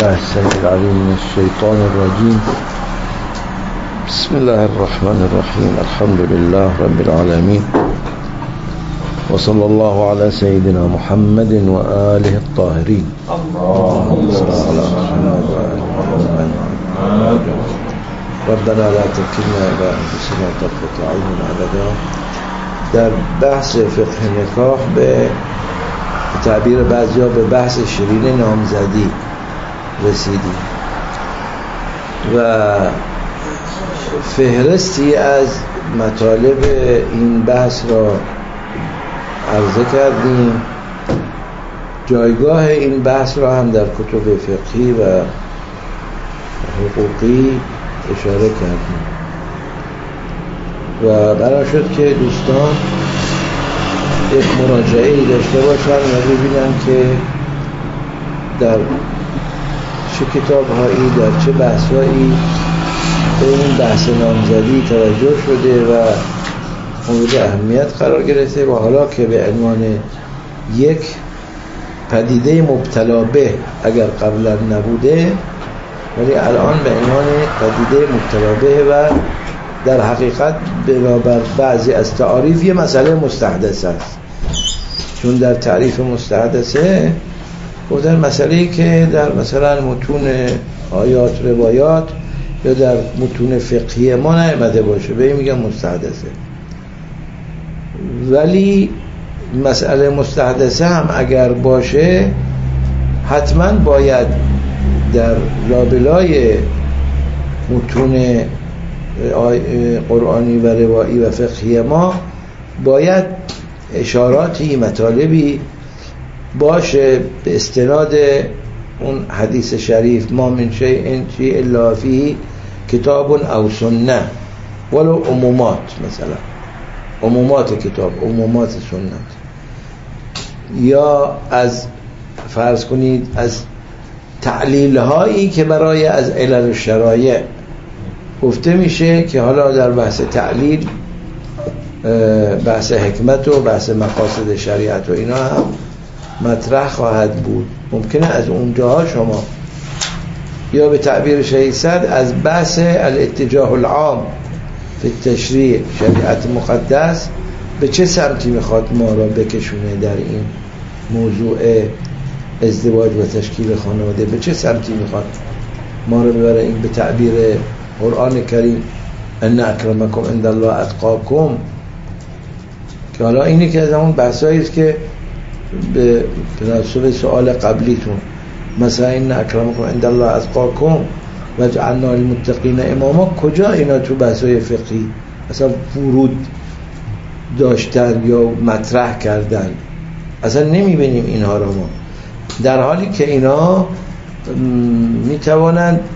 بالله السميع العليم من الشيطان الرجيم. بسم الله الرحمن الرحيم. الحمد لله رب العالمين، وصلى الله على سيدنا محمد وآله الطاهرين. اللهم صل على محمد وآل محمد. ربنا لا تكلنا إلى أنفسنا طرفة عين أبدا. در بحث فقه نکاح به تعبیر بعضیا به بحث شیرین نامزدی رسیدیم و فهرستی از مطالب این بحث را عرضه کردیم. جایگاه این بحث را هم در کتب فقهی و حقوقی اشاره کردیم و برای شد که دوستان یک مراجعه‌ای داشته باشن و ببینن که در چه کتاب‌هایی، در چه بحث‌هایی به این بحث نامزدی توجه شده و مورد اهمیت قرار گرفته و حالا که به عنوان یک پدیده مبتلا به اگر قبلا نبوده، ولی الان به عنوان پدیده مبتلا به و در حقیقت بنابر بعضی از تعاریف یه مسئله مستحدث است. چون در تعریف مستحدثه گفتن مسئله‌ای که در مثلا متون آیات روایات یا در متون فقهی ما نیامده باشه به این میگن مستحدثه. ولی مسئله مستحدثه هم اگر باشه حتما باید در لابلای متون قرآنی و روایی و فقهی ما باید اشاراتی مطالبی باشه به استناد اون حدیث شریف ما من شیء الا فیه کتاب او سنه، ولو عمومات، مثلا عمومات کتاب، عمومات سنت، یا از فرض کنید از تعلیل هایی که برای از علل الشرایع گفته میشه که حالا در بحث تعلیل بحث حکمت و بحث مقاصد شریعت و اینا هم مطرح خواهد بود. ممکنه از اونجاها شما یا به تعبیر شهید صد از بحث الاتجاه العام فی التشریع، شریعت مقدس به چه سمتی میخواد ما را بکشونه در این موضوع ازدواج و تشکیل خانواده، به چه سمتی میخواد ما را ببره. این به تعبیر قرآن کریم ان اکرمکم عند الله اتقاکم، که حالا اینی که از همون بحثایی است که به تناسب سوال قبلیتون، مثلا ان اکرمکم عند الله اتقاکم و جعلنا للمتقین اماما، کجا اینا تو بحثای فقهی اصلا ورود داشتن یا مطرح کردن؟ اصلا نمیبینیم اینها را ما، در حالی که اینا میتوانند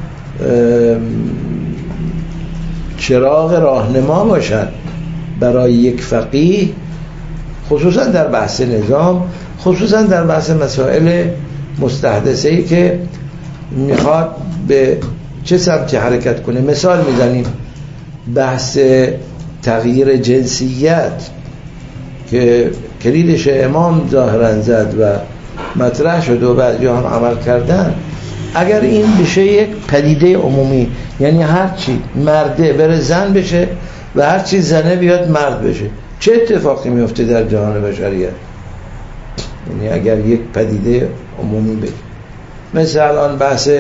چراغ راهنما باشن برای یک فقیه، خصوصا در بحث نظام، خصوصا در بحث مسائل مستحدثه‌ای که میخواد به چه سمتی حرکت کنه. مثال میزنیم بحث تغییر جنسیت که کلیدش امام ظاهرا زد و مطرح شد و بعضی هم عمل کردن. اگر این بشه یک پدیده عمومی، یعنی هرچی مرده بره زن بشه و هرچی زنه بیاد مرد بشه، چه اتفاقی میفته در جهان بشریت؟ یعنی اگر یک پدیده عمومی بشه، مثل الان بحث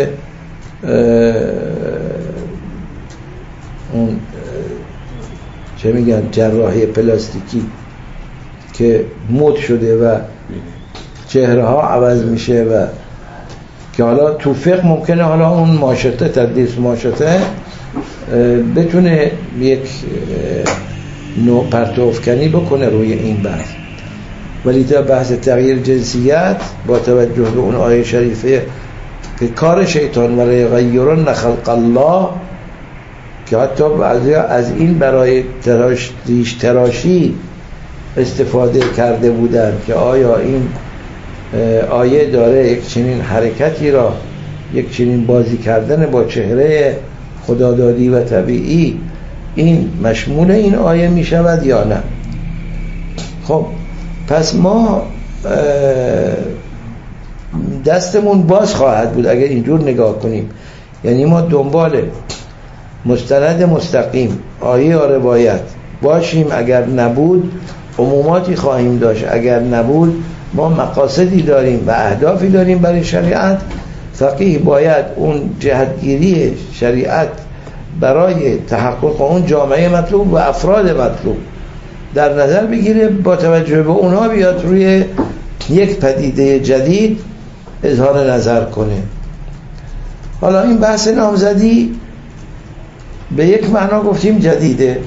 اون چه میگن جراحی پلاستیکی که مد شده و چهره ها عوض میشه و که حالا تو فقه ممکنه حالا اون ماشطه، تدریس ماشطه بتونه یک نوع پرتوافکنی بکنه روی این بحث. ولی تا بحث تغییر جنسیت با توجه به اون آیه شریفه که کار شیطان ولی غیرون خلق الله، که حتی بعضی از این برای تراشی استفاده کرده بودن که آیا این آیه داره یک چنین حرکتی را، یک چنین بازی کردن با چهره خدادادی و طبیعی، این مشمول این آیه می شود یا نه؟ خب پس ما دستمون باز خواهد بود اگر اینجور نگاه کنیم. یعنی ما دنبال مستند مستقیم آیه یا روایت باشیم، اگر نبود عموماتی خواهیم داشت، اگر نبود ما مقاصدی داریم و اهدافی داریم برای شریعت. فقیه باید اون جهتگیری شریعت برای تحقق اون جامعه مطلوب و افراد مطلوب در نظر بگیره، با توجه به اونها بیاد روی یک پدیده جدید اظهار نظر کنه. حالا این بحث نامزدی به یک معنا گفتیم جدیده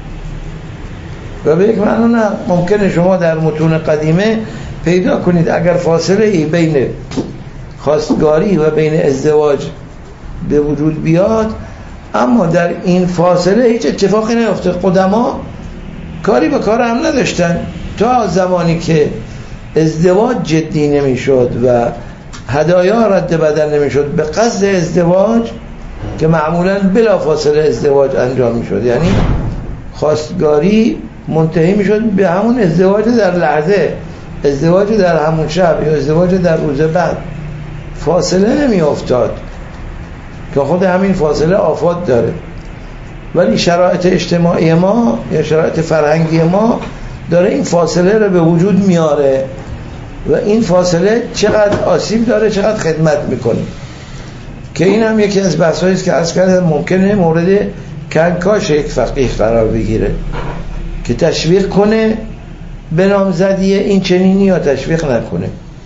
و به یک معنا نه. ممکنه شما در متون قدیمه پیدا کنید اگر فاصله ای بین خواستگاری و بین ازدواج به وجود بیاد، اما در این فاصله هیچ اتفاقی نیفتاد. قدما کاری به کار هم نداشتن تا زمانی که ازدواج جدی نمیشد و هدایا رد بدل نمیشد به قصد ازدواج که معمولا بلا فاصله ازدواج انجام میشد. یعنی خواستگاری منتهی میشد به همون ازدواج در لحظه، ازدواج در همون شب یا ازدواج در روز بعد، فاصله نمی افتاد که خود همین فاصله آفات داره. ولی شرایط اجتماعی ما یا شرایط فرهنگی ما داره این فاصله رو به وجود میاره و این فاصله چقدر آسیب داره چقدر خدمت میکنه، که این هم یکی از بحثایی است که عرض کردم ممکنه مورد کنکاش یک فقیه قرار بگیره که تشویق کنه به نامزدی این چنینی یا تشویق نکنه.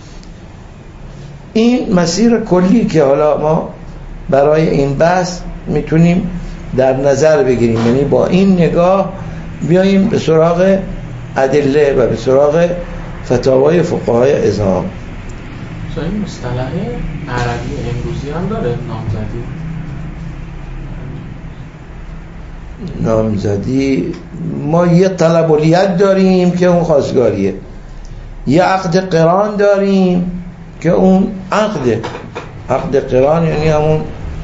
این مسیر کلی که حالا ما برای این بحث میتونیم در نظر بگیریم، یعنی با این نگاه بیاییم به سراغ ادله و به سراغ فتاوای فقهای اعظام. این مصطلح عربی امروزی هم داره نامزدی؟ ما یه طلب الیت داریم که اون خواستگاریه، یه عقد قران داریم که اون عقد قران یعنی همون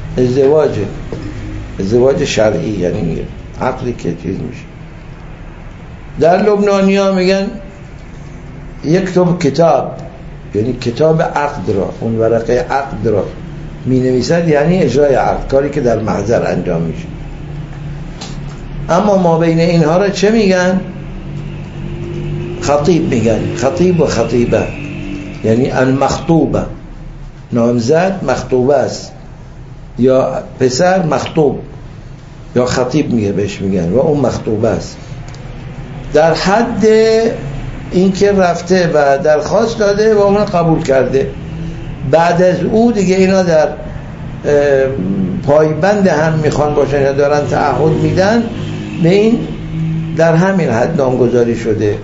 ازدواج شرعی، یعنی عقدی که چیز میشه. در لبنانی ها میگن یکتب کتاب، یعنی کتاب عقد را، اون ورقه عقد را می نویسد، یعنی اجرای عقد، کاری که در محضر انجام میشه. اما ما بین اینها را چه میگن؟ خطیب میگن، خطیب و خطیبه، یعنی المخطوبه. نامزد مخطوبه است، یا پسر مخطوب یا خطیب میگه بهش میگن و اون مخطوبه است. در حد این که رفته و درخواست داده و اون قبول کرده، بعد از او دیگه اینا در پایبند هم میخوان باشن یا دارن تعهد میدن، به این در همین حد نامگذاری شده.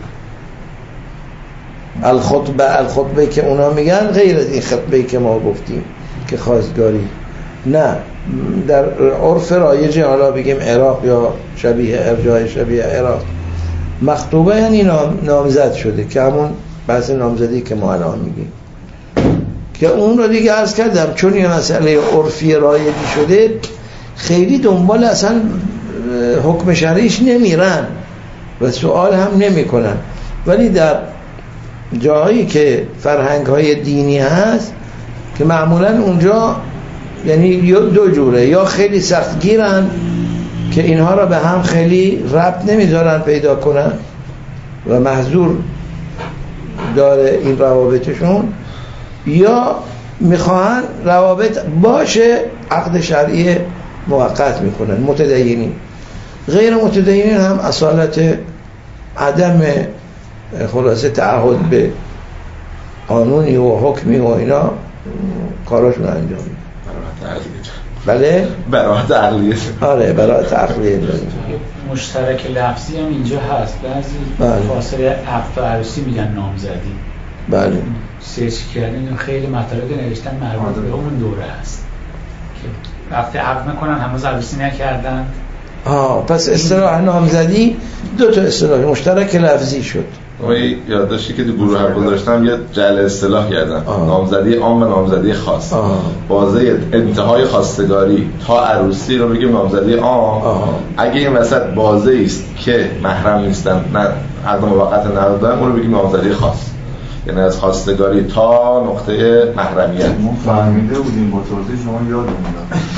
الخطبه که اونا میگن غیر از این خطبه که ما گفتیم که خواستگاری، نه در عرف رایج حالا بگیم عراق یا شبیه ارجاع شبیه عراق، مخطوبه یعنی نامزد شده، که همون بحث نامزدی که ما الان میگیم، که اون رو دیگه عرض کردم چون یه مسئله عرفی رایجی شده خیلی دنبال اصلا حکم شرعیش نمیرن و سوال هم نمی کنن. ولی در جاهایی که فرهنگ های دینی هست که معمولا اونجا یعنی دو جوره، یا خیلی سختگیرن که اینها را به هم خیلی ربط نمیذارن پیدا کنن و محظور داره این روابطشون، یا میخواهن روابط باشه عقد شرعی موقت میکنن. متدینین، غیر متدینین هم اصالت عدم خلاصه تعهد به قانونی و حکمی و اینا کاراشون انجام میدن. بله؟ براحت عقلیه. آره براحت عقلیه. مشترک لفظی هم اینجا هست، بعضی فاصله عقد و عروسی میگن نامزدی. بله. سرچ کردن خیلی مطالب نوشتن مربوط به اون دوره هست که وقتی عقد میکنن هنوز عروسی نکردن. پس اصطلاح نامزدی دو تا اصطلاح مشترک لفظی شد. ما یادداشتی که تو گروه هم گذاشتم یه جعل اصطلاح کردن، نامزدی عام و نامزدی خاص. بازه انتهای خواستگاری تا عروسی رو میگیم نامزدی عام. اگه این وسط بازه است که محرم نیستن، نه عقد موقت ندادن، اون رو بگیم نامزدی خاص. یعنی از خواستگاری تا نقطه محرمیت. ما فهمیده بودیم با توضیح شما یادمون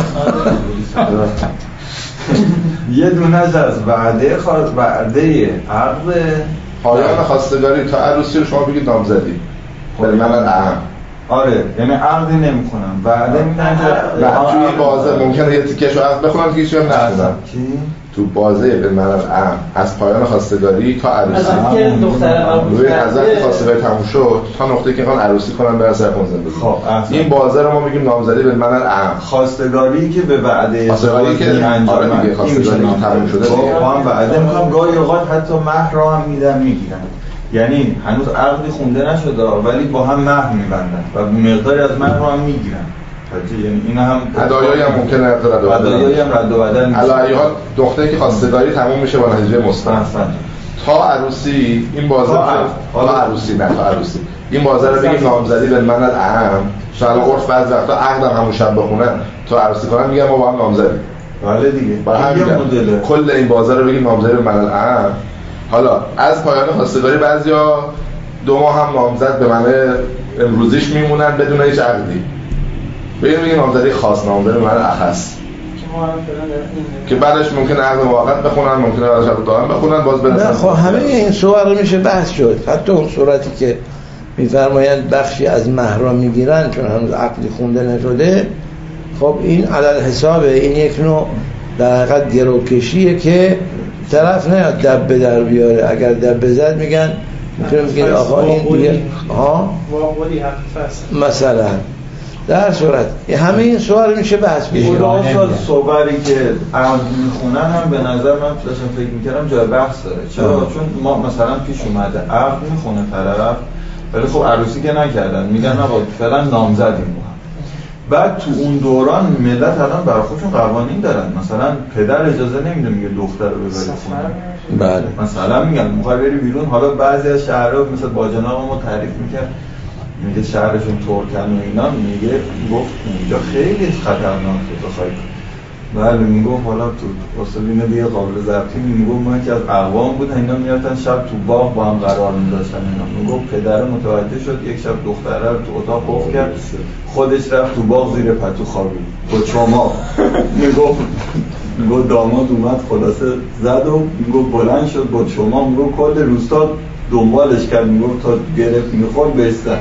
یه دونه از وعده عقد پایان خواستگاری تا عروسی رو شما بگید نامزدی. ولی من اهم. آره یعنی عقدی نمی‌کنم. وعده میدن که توی بازه ممکنه یه تیکه‌شو عقد بخونم که هیچ هم نخونم. تو بازه به منم اهم از پایان خواستگاری تا عروسی. از اینکه دختر روی از وقتی خواستگاری تموم شد تا نقطه‌ای که میخوان عروسی کنن برن سر خون زندگی. خب این بازه رو ما میگیم نامزدی به منم اهم. خواستگاری که به وعده خواستگاری که انجام دیگه خواستگاری تموم شده دیگه. با هم وعده می‌کنم گاهی اوقات حتی مهر رو هم میگیرن. یعنی هنوز عقدی خونده نشده ولی با هم مهر می‌بندن و مقداری از مهر رو هم میگیرن. یعنی این هم هدایایی هم ممکنه رد و بدل میشه. علاوه حال دختری که خواستگاری تموم میشه با نتیجه مثبت تا عروسی این بازه تا عروسی این بازه رو بگیم نامزدی به من اهم. شاید عرف بعضی وقتا عقدم همون شب بخونن تا عروسی کنن میگن ما با هم نامزدیم. بله دیگه. برای همین کل این بازه رو بگیم نامزدی به من اهم. حالا از پایان خواستگاری بعضیا 2 ماه هم نامزد به معنی امروزیش میمونن بدون هیچ عقدی. بگیم نامزدی خاص، نامزدی به معنی اخص که بعدش ممکنه عقد موقت بخونن، ممکنه بعدش عقد دائم بخونن باز برسن. نه خب همه این صور رو میشه بحث شد. حتی اون صورتی که میفرمایند بخشی از مهر را میگیرن چون هنوز عقدی خونده نشده، خب این علل حسابه. این یک نوع در حقیقت گروکشیه که طرف نیاد دبه در بیاره. اگر دبه زد میگن میگن آقا این دیگه مثلا در صورت همه این سوال میشه بحث بشه. صوری که عقد میخونن هم به نظر من داشتم فکر میکردم جای بحث داره. چرا؟ چون ما مثلا پیش اومده عقد میخونه طرف ولی خب عروسی که نکردن میگن نه فعلا نامزدیم با هم. بعد تو اون دوران ملت الان برای خودشون قوانین دارن. مثلا پدر اجازه نمیده میگه دختر رو ببری خونه. بله مثلا میگن میخوای بری بیرون. حالا بعضی از شهرها مثل باجناق ما تعریف میکرد میگه شهرشون ترکن و اینا، میگه گفت اینجا خیلی خطرناکه بخوای. بله میگفت حالا تو اصولینه دیگه قابل ضبطی. میگفت ما که از اقوام بود اینا میرفتن شب تو باغ با هم قرار می‌داشتن. اینا میگفت پدر متوجه شد یک شب دختره رو تو اتاق قفل کرد، خودش رفت تو باغ زیر پتو خوابید با چما. میگفت داماد اومد خلاصه زد و میگفت بلند شد با چما. میگفت کل روستا دنبالش کرد. میگفت تا گرفت میخورد بستن.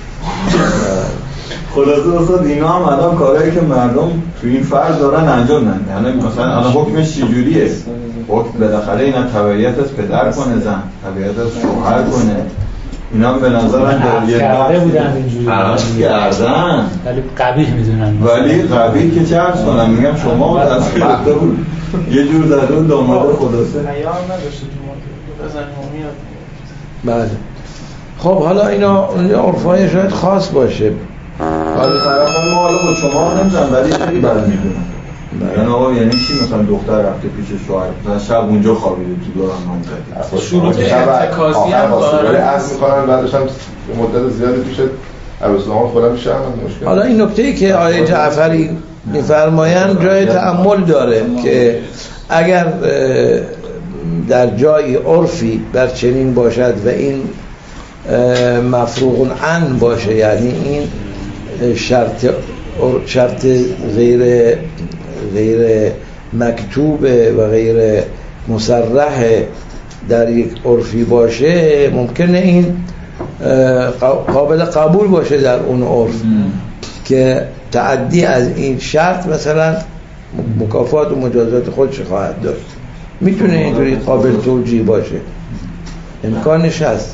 خلاصه اصلا اینا هم الان کارهایی که مردم تو این فرض دارن انجام میدن. یعنی مثلا الان حکمش چجوریه؟ حکم بالاخره اینا تبعیت از پدر کنه، زن تبعیت از شوهر کنه. اینا به نظرم در یه کرده بودن اینجوری کردن ولی قبیح میدونن. ولی قبیح که چه عرض کنم میگم شما تصویر داده بود یه جور زده بود داماده خلاصه ایام نداشته تو بزن میاد. بله خب حالا اینا عرفای شاید خاص باشه. ولی طرفان ما حالا با شما نمیزن ولی خیلی بد میدونم. یعنی آقا یعنی چی مثلا دختر رفته پیش شوهر مثلا شب اونجا خوابیده تو دوران نامزدی شروط ارتکاسی هم داره عزم میکنن بعدش هم مدت زیادی پیش عروسان خودم میشه مشکل. حالا این نکته‌ای که آیه جعفری میفرمایند جای تأمل داره که اگر در جای عرفی بر چنین باشد و این مفروغ عن باشه، یعنی این شرط غیر مکتوب و غیر مصرح در یک عرفی باشه، ممکنه این قابل قبول باشه در اون عرف که تعدی از این شرط مثلا مکافات و مجازات خودش خواهد داشت. میتونه اینطوری قابل توجیه باشه، امکانش هست.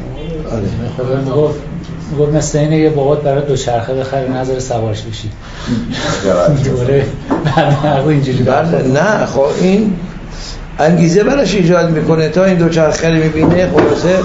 میگفت مثل اینه یه بابات برای دوچرخه بخره نظر سوارش بشید دوره برنامه اینجوری. نه خب این انگیزه براش ایجاد میکنه تا این دوچرخه رو میبینه خلاصه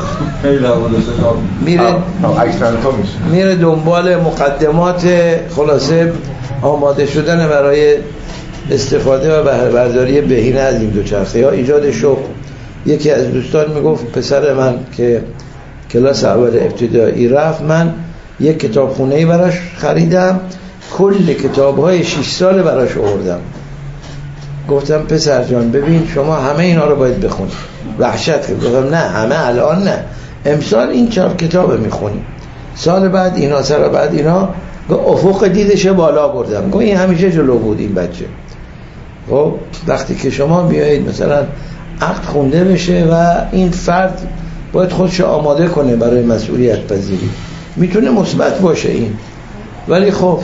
میره دنبال مقدمات خلاصه آماده شدن برای استفاده و بهره برداری بهینه از این دوچرخه یا ایجاد شوق. یکی از دوستان میگفت پسر من که کلاس اول ابتدایی رفت، من یک کتابخونه‌ای براش خریدم، کل کتاب‌های 6 سال براش آوردم. گفتم پسر جان ببین شما همه اینا رو باید بخونی. وحشت کرد. گفتم نه همه الان نه، امسال این 4 کتاب میخونیم، سال بعد اینا، سال بعد اینا. افق دیدش بالا بردم، این همیشه جلو بود این بچه. خب وقتی که شما بیایید مثلا عقد خونده بشه و این فرد باید خودش آماده کنه برای مسئولیت پذیری، میتونه مثبت باشه این، ولی خب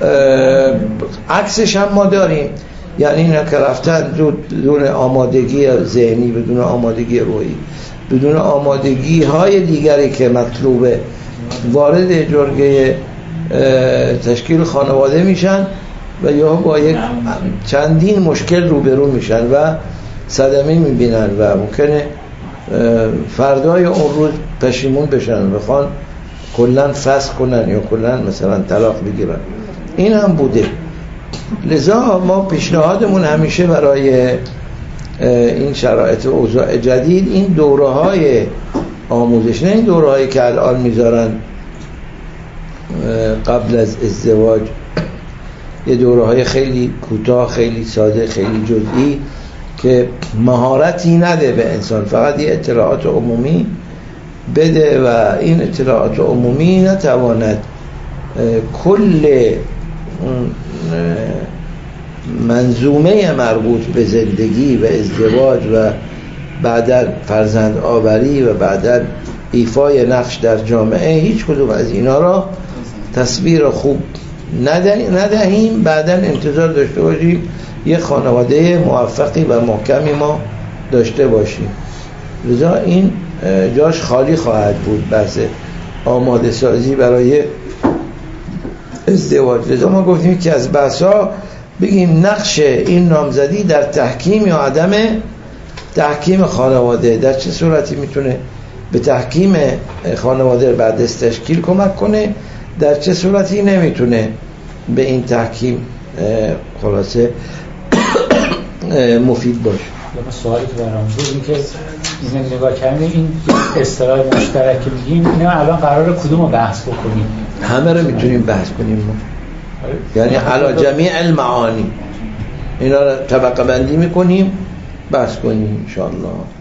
عکسش هم ما داریم. یعنی اینا که رفتن بدون آمادگی ذهنی، بدون آمادگی روحی، بدون آمادگی های دیگری که مطلوبه، وارد جرگه تشکیل خانواده میشن و یا با یک چندین مشکل روبرو میشن و صدمه میبینن و ممکنه فردای اون روز پشیمون بشن، بخوان کلن فسخ کنن یا کلن مثلا طلاق بگیرن. این هم بوده. لذا ما پیشنهادمون همیشه برای این شرایط اوضاع جدید این دوره‌های آموزش، نه این دوره‌هایی که الان میذارن قبل از ازدواج، یه دوره‌های خیلی کوتاه، خیلی ساده، خیلی جزئی که مهارتی نده به انسان، فقط یه اطلاعات عمومی بده و این اطلاعات عمومی نتواند کل منظومه مربوط به زندگی و ازدواج و بعداً فرزند آوری و بعداً ایفای نقش در جامعه، هیچ کدوم از اینا را تصویر خوب ندهیم، بعداً انتظار داشته باشیم یه خانواده موفقی و محکمی ما داشته باشیم. لذا این جاش خالی خواهد بود بحث آماده سازی برای ازدواج. لذا ما گفتیم که از بحثا بگیم نقش این نامزدی در تحکیم یا عدم تحکیم خانواده، در چه صورتی میتونه به تحکیم خانواده بعد از تشکیل کمک کنه، در چه صورتی نمیتونه به این تحکیم خلاصه مفید باشه. سوالی که برام بود این که این نگاه کردیم، این اصطلاح مشترک که میگیم اینا الان قراره کدوم رو بحث بکنیم؟ همه رو میتونیم بحث کنیم ما. یعنی علی جمیع المعانی اینا رو طبقه بندی میکنیم، بحث کنیم انشاءالله.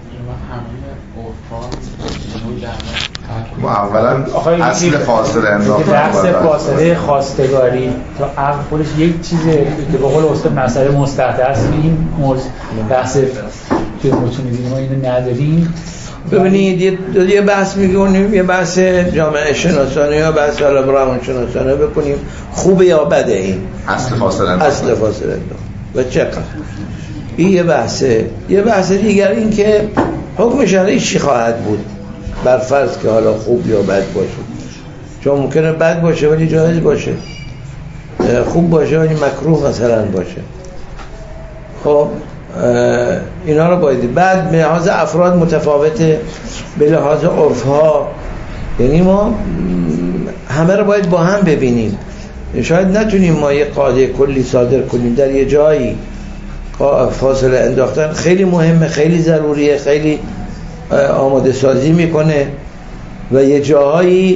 ما اولا اصل فاصله انداختن، بحث فاصله خواستگاری تا عقل خودش یک چیزه که به قول استاد مسئله مستحضر است. این بحث که متون ما اینو نداریم. ببینید یه بحث میگونیم، یه بحث جامعه شناسانه یا بحث روان شناسانه بکنیم، خوبه یا بده این اصل فاصله انداختن و چقدر این یه بحث دیگر این که حکم شرعی چی خواهد بود بر فرض که حالا خوب یا بد باشه، چون ممکنه بد باشه ولی جایز باشه، خوب باشه ولی مکروه مثلا باشه. خب اینا رو باید بعد به لحاظ افراد متفاوته، به لحاظ عرفها، یعنی ما همه رو باید با هم ببینیم. شاید نتونیم ما یه قاعده کلی صادر کنیم، در یه جایی فاصله انداختن خیلی مهمه، خیلی ضروریه، خیلی آماده سازی میکنه و یه جاهایی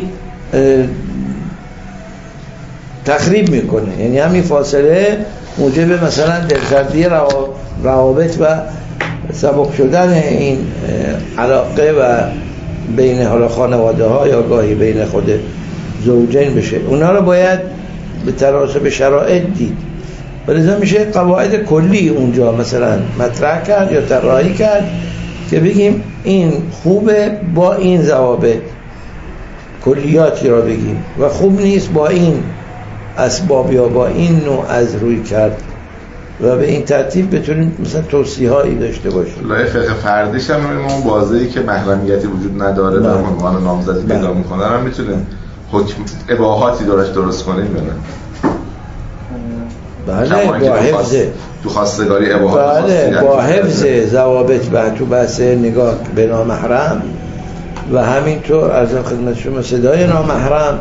تخریب میکنه. یعنی همین فاصله موجب مثلا دلسردی روابط و سبک شدن این علاقه و بین حالا خانواده ها یا گاهی بین خود زوجین بشه. اونا رو باید به تناسب شرایط دید، ولذا میشه قواعد کلی اونجا مثلا مطرح کرد یا طراحی کرد که بگیم این خوبه با این ضوابط، کلیاتی را بگیم، و خوب نیست با این اسباب یا با این نوع از روی کرد، و به این ترتیب بتونیم مثلا توصیه‌هایی داشته باشیم. لایه فقه فردیش هم اون بازه‌ای که محرمیتی وجود نداره در عنوان نامزدی پیدا می‌کنه هم میتونیم حکم اباحاتی درست کنیم. بله با حفظ تو خواستگاری اباحات، بله با حفظ ضوابط تو بحث نگاه به نامحرم و همینطور از خدمت شما صدای نامحرم،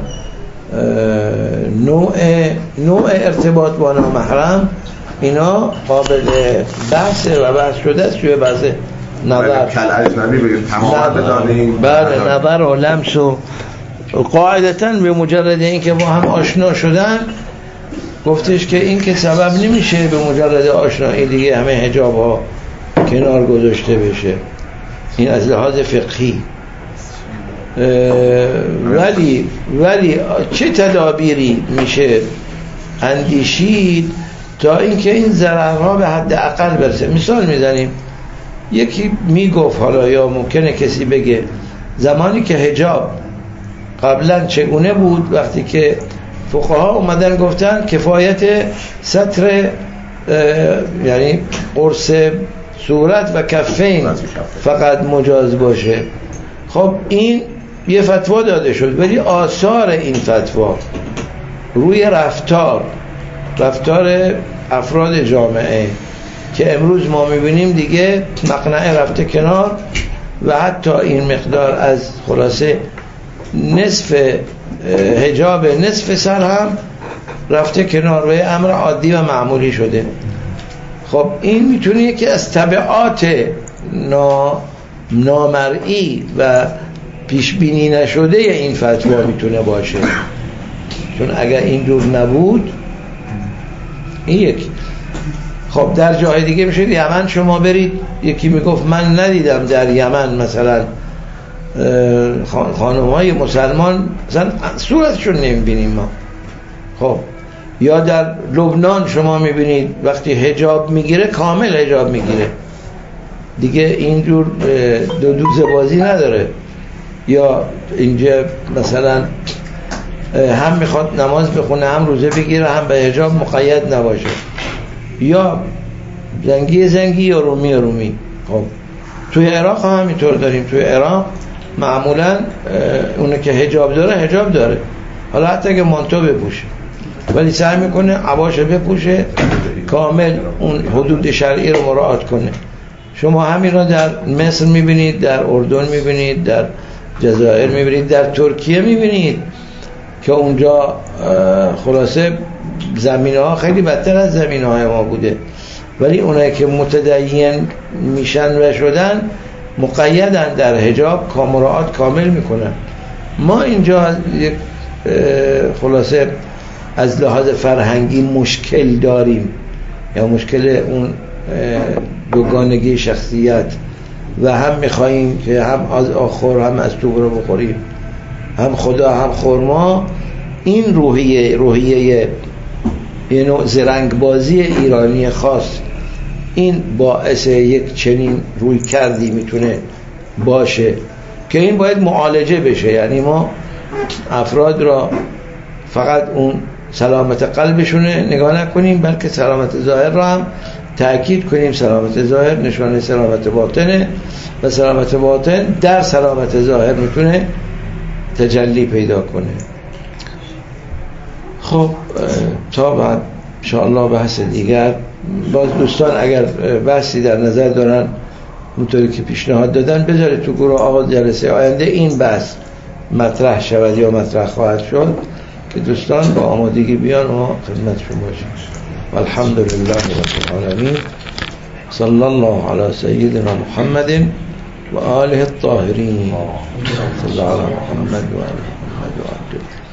نوع ارتباط با نامحرم، اینا قابل بحث و بحث شده است توی بحث نظر کل اجنبی بگید تمام بدانیم. بله نظر و لمس و قاعدتاً به مجرد این که با هم آشنا شدن گفتش که این که سبب نمیشه به مجرد آشنایی دیگه همه حجاب ها کنار گذاشته بشه. این از لحاظ فقهی ولی چه تدابیری میشه اندیشید تا اینکه این ضررها به حد اقل برسه؟ مثال میزنیم، یکی میگفت، حالا یا ممکنه کسی بگه زمانی که حجاب قبلا چگونه بود، وقتی که فقها اومدن گفتن کفایت ستر یعنی قرص صورت و کفین فقط مجاز باشه. خب این یه فتوا داده شد، ولی آثار این فتوا روی رفتار افراد جامعه که امروز ما میبینیم دیگه مقنعه رفته کنار و حتی این مقدار از خلاصه نصف حجاب نصف سر هم رفته کنار و امر عادی و معمولی شده. خب این میتونه یکی از تبعات نامرئی و پیشبینی نشده این فتوا میتونه باشه، چون اگر این جور نبود این یکی. خب در جای دیگه میشه یمن شما برید، یکی میگفت من ندیدم در یمن مثلا خانم‌های مسلمان مثلا صورتشون نمیبینیم ما. خب یا در لبنان شما میبینید وقتی حجاب میگیره کامل حجاب میگیره دیگه، اینجور دو دوزه بازی نداره. یا اینجا مثلا هم میخواد نماز بخونه هم روزه بگیره هم به حجاب مقید نباشه، یا زنگی یا رومی. خب توی عراق هم اینطور داریم، توی عراق معمولا اونه که حجاب داره، حالا حتی که مانتو بپوشه ولی سعی میکنه عباشو بپوشه، کامل اون حدود شرعی رو مراعات کنه. شما همین رو در مصر میبینید، در اردن میبینید، در جزایر میبینید، در ترکیه میبینید که اونجا خلاصه زمینه ها خیلی بدتر از زمینه های ما بوده، ولی اونایی که متدین میشن و شدن مقیدن در حجاب، مراعات کامل میکنن. ما اینجا یک خلاصه از لحاظ فرهنگی مشکل داریم، یا مشکل اون دوگانگی شخصیت، و هم میخواییم که هم از آخر هم از تو رو بخوریم، هم خدا هم خرما. این روحیه یه نوع زرنگبازی ایرانی خاص، این باعث یک چنین روی کردی میتونه باشه که این باید معالجه بشه. یعنی ما افراد را فقط اون سلامت قلبشونه نگاه نکنیم، بلکه سلامت ظاهر را هم تأکید کنیم. سلامت ظاهر نشانه سلامت باطنه و سلامت باطن در سلامت ظاهر میتونه تجلی پیدا کنه. خب تا بعد انشاءالله بحث دیگر. باز دوستان اگر بحثی در نظر دارن اونطوری که پیشنهاد دادن بذاره تو گروه. آقا جلسه آینده این بحث مطرح شود یا مطرح خواهد شد که دوستان با آمادگی بیان و خدمتشون باشیم. والحمدلله رب العالمین. صلی الله علی سیدنا محمد و آله الطاهرین. صلی الله علی محمد و آله محمد و آله